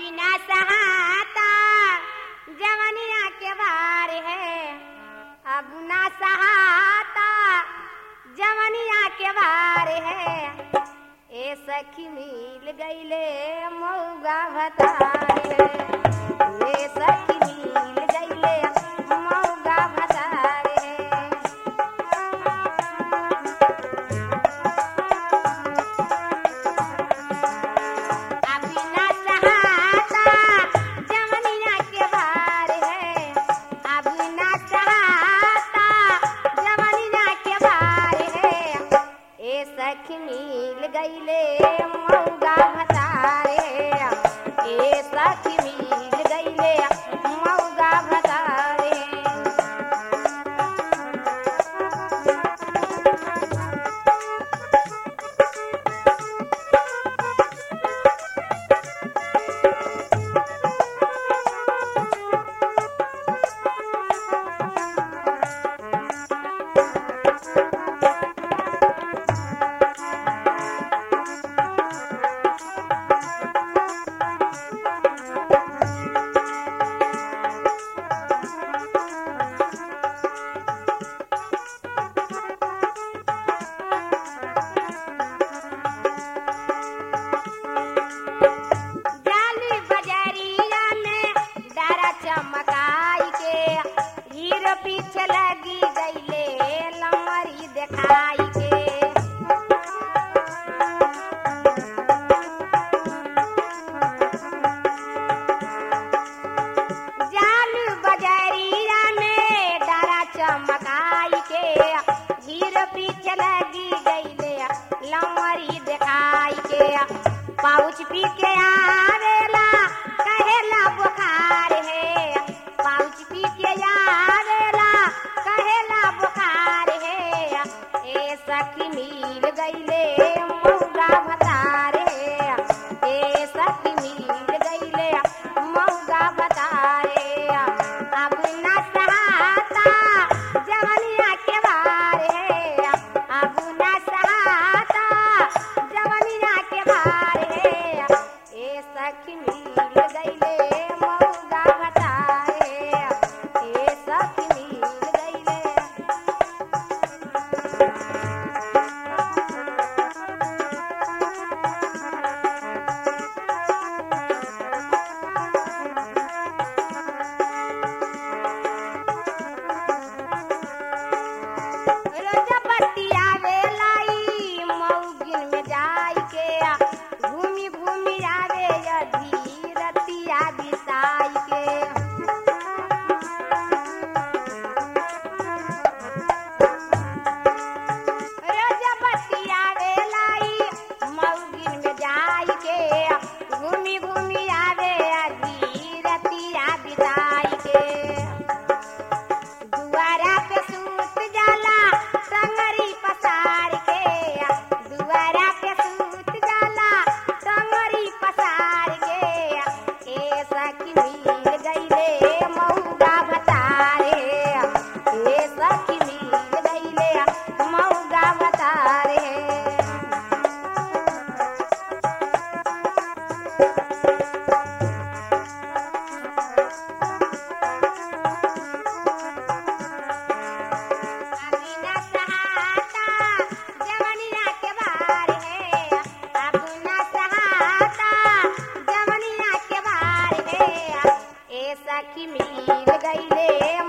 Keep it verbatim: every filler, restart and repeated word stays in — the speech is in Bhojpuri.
अभी ना सहाता जवनिया के बार है, अब ना सहाता जवनिया के बार है। ए सखी मिल गईले मौगा भतार है, ए सखी मिल गईले मौगा भतार है। अभी ना सहाता जवनिया के बार है, अभी ना सहाता जवनिया के बार है। ए सखी मिल गईले मौगा भतार है, ए सखी मिल गईले मौगा भतार है। जाली बजरिया में डारा चमकाई के, हीरो पीछे लगी गईले लमरी देखाई के। जाली बजरिया में डारा चमकाई के, हीरो पीछे लगी गईले लमरी देखाई के। पाउच पी के आवेला कहेला बुखार है, पाउच पी के आवेला कहेला बुखार है। ए सखी मिल गईले मौगा भतार है, ए सखी मिल गईले मौगा भतार है। अब ना सहाता जवनिया के बार है, अब ना सहाता जवनिया के बार है। ए सखी मिल गईले मौगा भतार है, ए सखी मिल गईले। रोजा बतिया वेलाई मौगिन में जाई के, घूमी घूमी आवे यधी रतिया बिताई के। रोजा बतिया वेलाई मौगिन में जाई के, घूमी घूमी आवे यधी रतिया बिताई के। दुआरा पे सूत जाला टंगरी पसार के, दुआरा पे सूत जाला टंगरी पसार के। ए सखी मिल गईले मौगा भतार है, ए सखी मिल गईले मौगा भतार है। अभी ना सहाता जवनिया के बार है, अब ना सहाता जवनिया के बार है। ए सखी मिल गईले